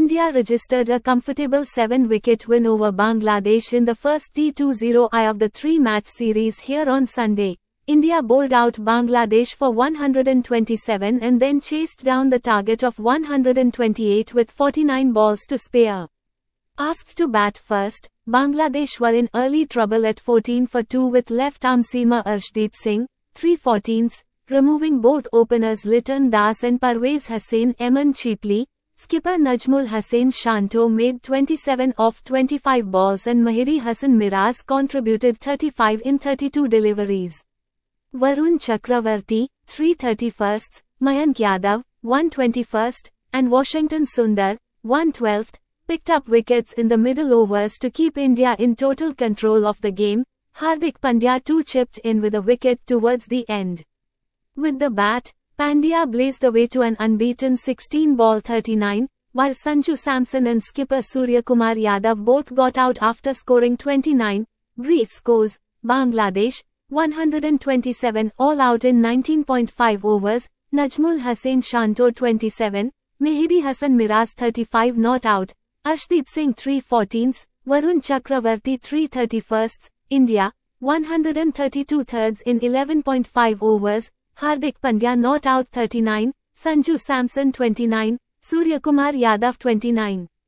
India registered a comfortable 7-wicket win over Bangladesh in the first T20I of the 3-match series here on Sunday. India bowled out Bangladesh for 127 and then chased down the target of 128 with 49 balls to spare. Asked to bat first, Bangladesh were in early trouble at 14 for 2 with left-arm seamer Arshdeep Singh, 3/14, removing both openers Liton Das and Parvez Hussain Eman cheaply. Skipper Najmul Hussain Shanto made 27 off 25 balls and Mehdi Hasan Miraz contributed 35 in 32 deliveries. Varun Chakravarti, 3/31, Mayank Yadav, 1/21, and Washington Sundar, 1/12, picked up wickets in the middle overs to keep India in total control of the game. Hardik Pandya too chipped in with a wicket towards the end. With the bat, Pandya blazed away to an unbeaten 16-ball 39, while Sanju Samson and skipper Suryakumar Yadav both got out after scoring 29. Brief scores: Bangladesh, 127 all out in 19.5 overs, Najmul Hussain Shanto 27, Mehdi Hasan Miraz 35 not out, Arshdeep Singh 3/14, Varun Chakravarti 3/31, India, 132 thirds in 11.5 overs, Hardik Pandya not out 39, Sanju Samson 29, Suryakumar Yadav 29.